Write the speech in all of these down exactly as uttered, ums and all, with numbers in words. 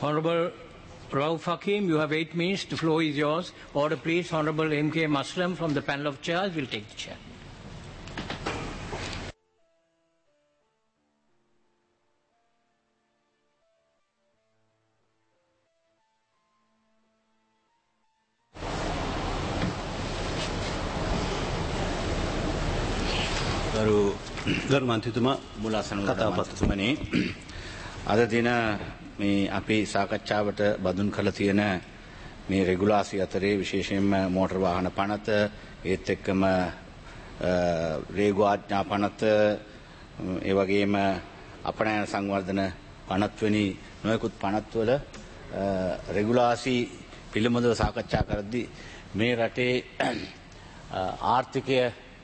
Honorable Rauf Hakim, you have eight minutes. The floor is yours. Order, please. Honorable M K Maslam from the panel of chairs will take the chair. ගරු ගරු මන්ත්‍රීතුමා මුලාසන කතාපත්තුමනි අද දින මේ අපේ සාකච්ඡාවට බඳුන් කළ තියෙන මේ රෙගුලාසි අතරේ විශේෂයෙන්ම මෝටර් වාහන පනත ඒත් එක්කම රේගු ආඥා පනත ඒ වගේම අපනයන සංවර්ධන පනත් වැනි නොයෙකුත් පනත්වල රෙගුලාසි පිළිබඳව සාකච්ඡා කරද්දී මේ රටේ ආර්ථිකය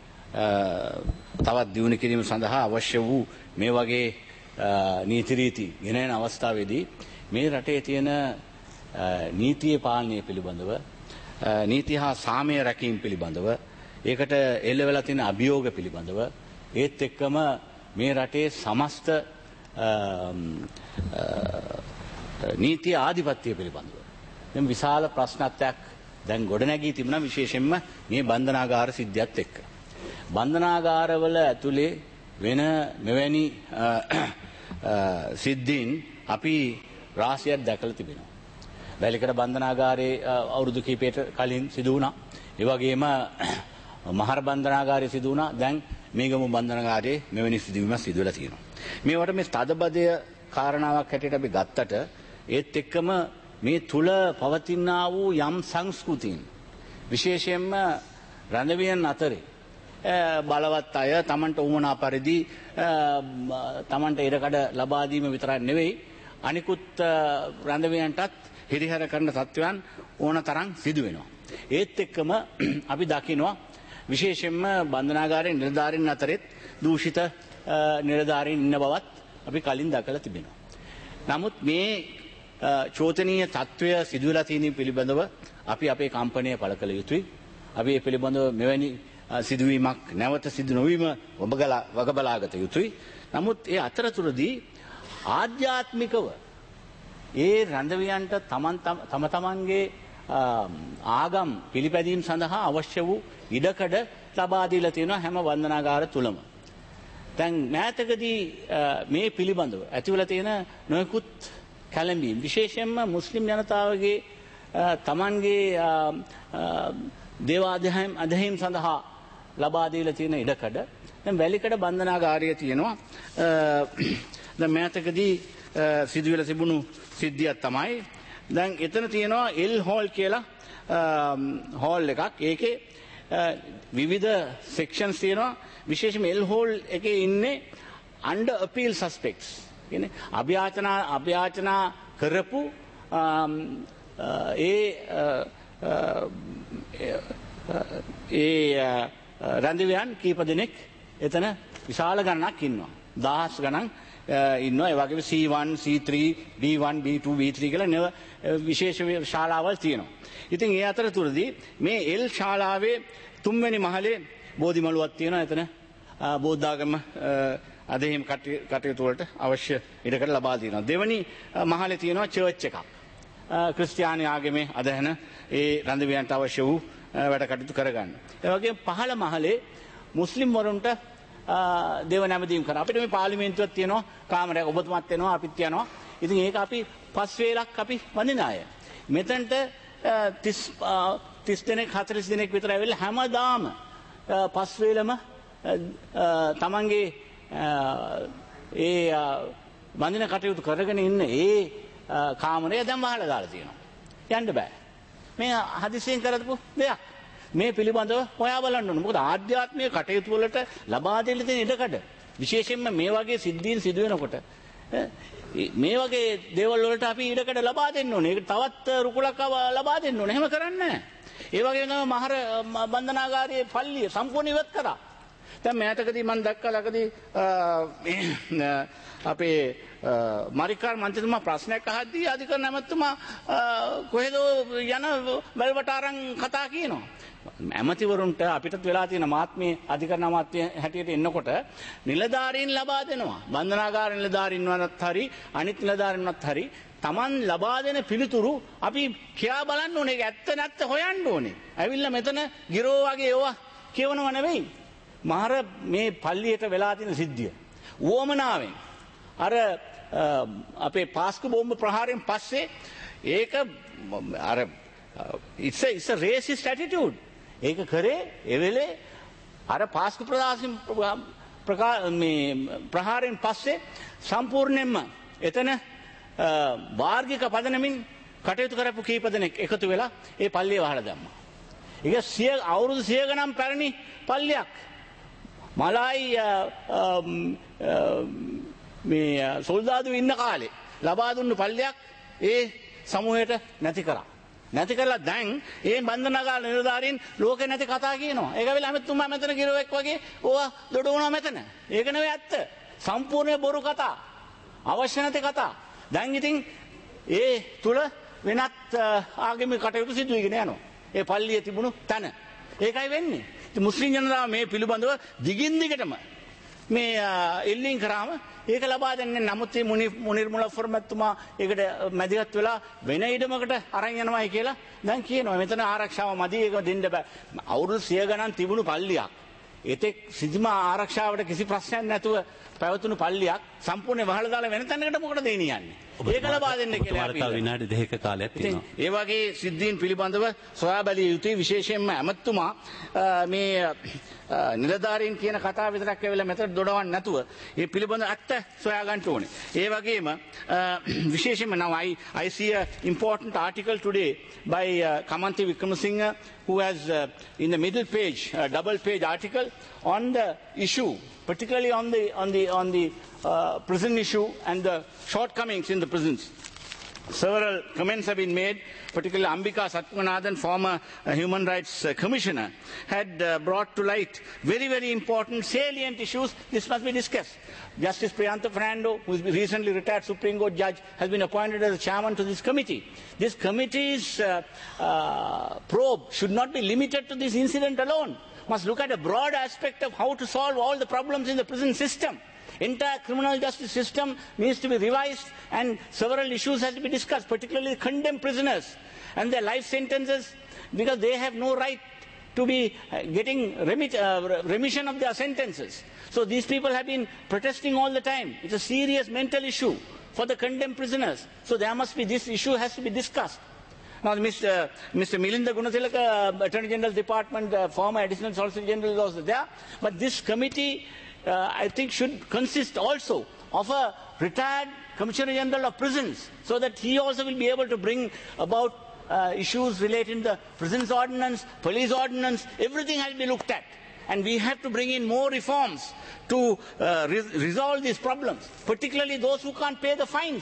තවත් දියුණු කිරීම සඳහා අවශ්‍ය වූ මේ වගේ නීති රීති ගෙනෙන අවස්ථාවේදී මේ රටේ තියෙන නීතිය පාලනය පිළිබඳව නීති හා සාමය රැකීම පිළිබඳව ඒකට එල්ල වෙලා තියෙන අභියෝග පිළිබඳව ඒත් එක්කම මේ රටේ සමස්ත නීති ආධිපත්‍ය පිළිබඳව දැන් විශාල ප්‍රශ්නත්වයක් දැන් ගොඩනැගී තිබුණා විශේෂයෙන්ම මේ බන්ධනාගාර සිද්ධියත් එක්ක බන්ධනාගාරවල ඇතුලේ වෙන මෙවැනි සිද්ධීන් අපි රාශියක් දැකලා තිබෙනවා. වැලිකඩ බන්ධනාගාරයේ අවුරුදු කිහිපයකට කලින් සිදු වුණා. ඒ වගේම මහර බන්ධනාගාරයේ සිදු වුණා. දැන් මේගම බන්ධනාගාරයේ මෙවැනි සිදුවීමක් සිදු වෙලා තියෙනවා. මේවට මේ තදබදය කාරණාවක් හැටියට අපි ගත්තට ඒත් එක්කම මේ තුල පවතිනා වූ යම් සංස්කෘතීන් විශේෂයෙන්ම රණවියන් අතරේ බලවත් අය තමන්ට උවමනා පරිදි තමන්ට ඉඩකඩ ලබා දීම විතරක් නෙවෙයි අනිකුත් රැඳවියන්ටත් හිරිහැර කරන තත්ත්වයන් ඕන තරම් සිදු වෙනවා. ඒත් එක්කම අපි දකිනවා විශේෂයෙන්ම බන්ධනාගාරයේ නිලධාරීන් අතරෙත් දූෂිත නිලධාරීන් ඉන්න බවත් අපි කලින් දැකලා තිබෙනවා. නමුත් මේ චෝදනීය තත්ත්වය සිදු වෙලා තියෙන පිළිබඳව අපි අපේ කම්පනය පළ කළ යුතුයි. අපි මේ පිළිබඳව මෙවැනි සිදුවීමක් නැවත සිදු නොවීම වග බලාගත යුතුයි. නමුත් ඒ අතරතුරදී ආධ්‍යාත්මිකව ඒ රැඳවියන්ට තමන් තම තමන්ගේ ආගම් පිළිපැදීම් සඳහා අවශ්‍ය වූ ඉඩකඩ ලබා දීලා තියෙනවා හැම වන්දනාගාර තුලම. දැන් මෑතකදී මේ පිළිබඳව ඇතිවලා තියෙන නොයෙකුත් කැළඹීම් විශේෂයෙන්ම මුස්ලිම් ජනතාවගේ තමන්ගේ දේවාදහම් අධහිම් සඳහා ලබා දීලා තියෙන ඉඩකඩ දැන් වැලිකඩ බන්ධනාගාරය තියෙනවා. දැන් මෑතකදී සිදු වෙලා තිබුණු සිද්ධියක් තමයි දැන් එතන තියෙනවා එල් හෝල් කියලා හෝල් එකක්. ඒකේ විවිධ සෙක්ෂන්ස් තියෙනවා. විශේෂයෙන්ම එල් හෝල් එකේ ඉන්නේ අන්ඩර් අපීල් සස්පෙක්ට්ස්. කියන්නේ අභියාචනා අභියාචනා කරපු ඒ ඒ රැඳවියන් කීප දෙනෙක් එතන විශාල ගණනක් ඉන්නවා. දහස් ගණන් ඉන්නවා. ඒ වගේම C one, C three, B one, B two, B three කියලා නව විශේෂ ශාලාවල් තියෙනවා. ඉතින් ඒ අතරතුරදී මේ එල් ශාලාවේ තුන්වෙනි මහලේ බෝධිමළුවක් තියෙනවා. එතන බෞද්ධාගම අධහිම කටයුතු වලට අවශ්‍ය ඉඩකඩ ලබා දෙනවා. දෙවෙනි මහලේ තියෙනවා චර්ච් එකක්. ක්‍රිස්තියානි ආගමේ අදහන ඒ රැඳවියන්ට අවශ්‍ය වූ වැඩ කටයුතු කරගන්න. ඒ වගේම පහළ මහලේ මුස්ලිම් වරුන්ට දේව නැමදීම් කරනවා. අපිට මේ පාර්ලිමේන්තුවක් තියෙනවා, කාමරයක් ඔබතුමත් එනවා, අපිත් යනවා. ඉතින් ඒක අපි පස් වේලක් අපි වඳින අය. මෙතනට තිස් දෙනෙක් හතළිස් දෙනෙක් විතර ඇවිල්ලා හැමදාම පස් වේලම තමන්ගේ ඒ වඳින කටයුතු කරගෙන ඉන්න ඒ කාමරය දැන් වහලා දාලා තියෙනවා. යන්න බෑ. මේ හදිසියෙන් කරපු දෙයක්. මේ පිළිබඳව හොයා බලන්න ඕනේ. මොකද ආධ්‍යාත්මික කටයුතු වලට ලබා දෙන්න තියෙන ඉඩකඩ විශේෂයෙන්ම මේ වගේ සිද්ධීන් සිදු වෙනකොට මේ වගේ දේවල් වලට අපි ඉඩකඩ ලබා දෙන්න ඕනේ. ඒක තවත් රුකුලක් ලබා දෙන්න ඕනේ. එහෙම කරන්නේ නැහැ. ඒ වගේම මහර බන්ධනාගාරයේ පල්ලිය සම්පූර්ණ ඉවත් කරා. දැන් මෑතකදී මම දැක්කා ළඟදී අපේ මරිකාර් මන්ත්‍රීතුමා ප්‍රශ්නයක් අහද්දී අධිකරණ ඇමතිතුමා කොහෙදෝ යන වැල්වට අරන් කතා කියනවා. ඇමතිවරුන්ට අපිටත් වෙලා තියෙන මාත්මේ අධිකරණ අමාත්‍ය හැටියට එන්නකොට නිලධාරීන් ලබා දෙනවා. බන්ධනාගාර නිලධාරීන්වන්වත් හරි අනිත් නිලධාරීන්වත් හරි Taman ලබා දෙන පිළිතුරු අපි කියා බලන්න ඕනේ. ඒක ඇත්ත නැත්ත හොයන්න ඕනේ. ඇවිල්ලා මෙතන ගිරෝ වගේ ඒවා කියවනව නෙවෙයි. මහර මේ පල්ලියට වෙලා තියෙන සිද්ධිය. වොමනාවෙන් අර අපේ පාස්කු බෝම්බ ප්‍රහාරයෙන් පස්සේ ඒක අර it's a it's a racist attitude. ඒක කරේ ඒ වෙලේ අර පාස්කු ප්‍රදාසින් මේ ප්‍රහාරයෙන් පස්සේ සම්පූර්ණයෙන්ම එතන වාර්ගික පදනමින් කටයුතු කරපු කීප දෙනෙක් එකතු වෙලා ඒ පල්ලිය වහලා දැම්මා. ඒක සිය අවුරුදු සිය ගණන් පැරණි පල්ලියක්. මලයි මේ සොල්දාදු ඉන්න කාලේ ලබා දුන්නු පල්ලියක් ඒ සමූහයට නැති කරා. නැති කරලා දැන් ඒ බන්ධනාගාර නිලධාරීන් ලෝකේ නැති කතා කියනවා. ඒක වෙලාව හැමතුමා මෙතන ගිරවෙක් වගේ ඕවා දොඩ වුණා මෙතන. ඒක නෙවෙයි ඇත්ත. සම්පූර්ණ බොරු කතා. අවශ්‍ය නැති කතා. දැන් ඉතින් ඒ තුල වෙනත් ආගමික කටයුතු සිදු වෙගෙන යනවා. ඒ පල්ලියේ තිබුණු තැන. ඒකයි වෙන්නේ. ඉතින් මුස්ලිම් ජනතාව මේ පිළිබඳව දිගින් දිගටම මේ එල්ලින් කරාම ඒක ලබා දෙන්නේ නමුත් මේ මුනිර් මුලෆර් මැතිතුමා ඒකට මැදිහත් වෙලා වෙන ඉඩමකට අරන් යනවායි කියලා දැන් කියනවා. මෙතන ආරක්ෂාව මදි ඒක දෙන්න බෑ. අවුරුදු සිය ගණන් තිබුණු පල්ලියක්. ඒතෙක් සිද්ධම ආරක්ෂාවට කිසි ප්‍රශ්නයක් නැතුව පැවතුණු පල්ලියක් සම්පූර්ණ වහලා දාලා වෙන තැනකට මොකටද දෙනියන්නේ? ඒක ලබා දෙන්න කියලා අපි විනාඩි දෙකක කාලයක් තියෙනවා. ඒ වගේ සිද්ධීන් පිළිබඳව සොයා බැලිය යුතුයි. විශේෂයෙන්ම ඇමතුමා මේ නිලධාරීන් කියන කතාව විතරක් ඇවිල්ලා මෙතන දොඩවන්න නැතුව ඒ පිළිබඳව ඇත්ත සොයා ගන්න ඕනේ. ඒ වගේම විශේෂයෙන්ම now I I see a important article today by uh, Kamanthi Wickramasinghe who has uh, in the middle page a double page article on the issue, particularly on the on the on the uh, prison issue and the shortcomings in the prisons. Several comments have been made, particularly Ambika Satyanathan, former uh, human rights uh, commissioner, had uh, brought to light very, very important salient issues. This must be discussed. Justice Priyantha Fernando, who is recently retired Supreme Court judge, has been appointed as the chairman to this committee. This committee's uh, uh, probe should not be limited to this incident alone. Must look at a broad aspect of how to solve all the problems in the prison system. Entire criminal justice system needs to be revised and several issues have to be discussed, particularly condemned prisoners and their life sentences, because they have no right to be getting remit, uh, remission of their sentences. So these people have been protesting all the time. It's a serious mental issue for the condemned prisoners. So there must be, this issue has to be discussed. Now, Mister Mister Milinda Gunathilaka, uh, Attorney General's Department, uh, former Additional Solicitor General is also there. But this committee, uh, I think, should consist also of a retired Commissioner General of Prisons, so that he also will be able to bring about uh, issues relating to the prisons ordinance, police ordinance. Everything has to be looked at. And we have to bring in more reforms to uh, re resolve these problems, particularly those who can't pay the fines.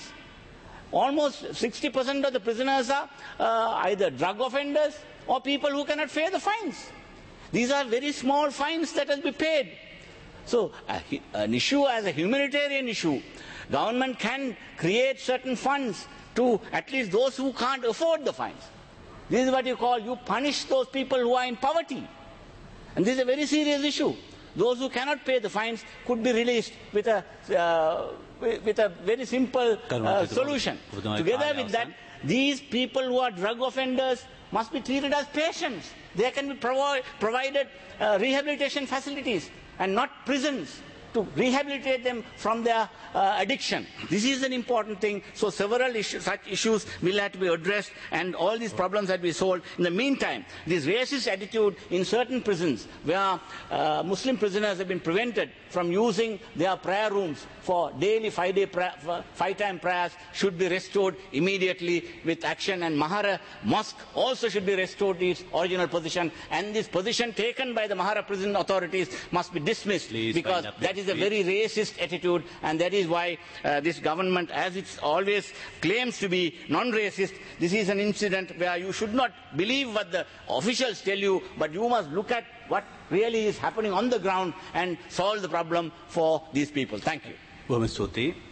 Almost sixty percent of the prisoners are uh, either drug offenders or people who cannot pay the fines. These are very small fines that have to be paid. So uh, an issue as a humanitarian issue, government can create certain funds to at least those who can't afford the fines. This is what you call, you punish those people who are in poverty. And this is a very serious issue. Those who cannot pay the fines could be released with a, uh, with a very simple uh, solution. Together with that, these people who are drug offenders must be treated as patients. They can be provi provided uh, rehabilitation facilities and not prisons to rehabilitate them from their uh, addiction. This is an important thing. So several issues, such issues will have to be addressed and all these problems have to be solved. In the meantime, this racist attitude in certain prisons where uh, Muslim prisoners have been prevented from using their prayer rooms for daily five-day five-time prayers should be restored immediately with action, and Mahara Mosque also should be restored to its original position, and this position taken by the Mahara prison authorities must be dismissed. Please, because that is is a very racist attitude, and that is why uh, this government, as it always claims to be non-racist, this is an incident where you should not believe what the officials tell you, but you must look at what really is happening on the ground and solve the problem for these people. Thank you. බොහොම ස්තුතියි.